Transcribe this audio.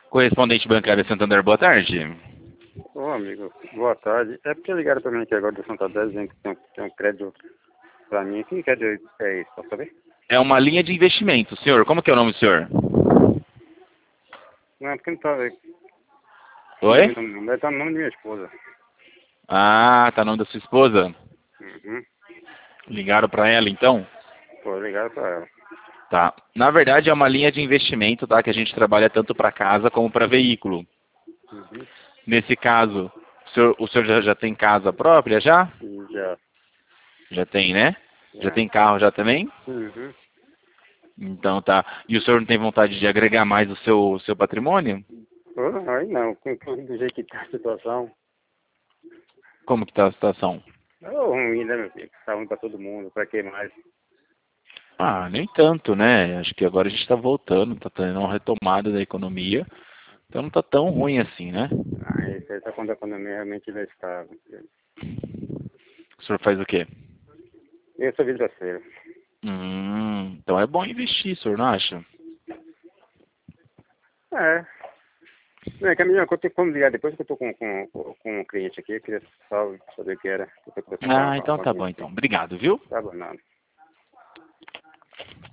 Correspondente bancário Santander, boa tarde. Ô amigo, boa tarde. É porque ligaram pra mim aqui agora do Santander dizendo que tem um crédito pra mim. Que crédito é isso? Posso saber? É uma linha de investimento, senhor. Como que é o nome do senhor? Não, é porque não tá. Oi? Deve estar no nome da minha esposa. Ah, tá o nome da sua esposa? Uhum. Ligaram pra ela, então? Pô, ligaram pra ela. Tá. Na verdade, é uma linha de investimento, tá? Que a gente trabalha tanto para casa como para veículo. Uhum. Nesse caso, o senhor já tem casa própria já? E já. Já tem, né? Já Já. tem carro já também? Uhum. Então tá. E o senhor não tem vontade de agregar mais o seu patrimônio? Pô, aí não, do jeito que tá a situação. Como que tá a situação? É ruim, né, meu filho? Tá ruim pra todo mundo, pra que mais? Ah, nem tanto, né? Acho que agora a gente está voltando, tá tendo uma retomada da economia. Então não tá tão ruim assim, né? Ah, isso aí tá quando a economia realmente não está. O senhor faz o quê? Eu sou vidraceiro. Então é bom investir, o senhor não acha? É. Não, é que a minha coisa tem como ligar depois que eu tô com um cliente aqui, eu queria só saber o que era. Eu tô conversando Ah, com então a tá bom cliente aqui. então. Obrigado, viu? Tá bom, não.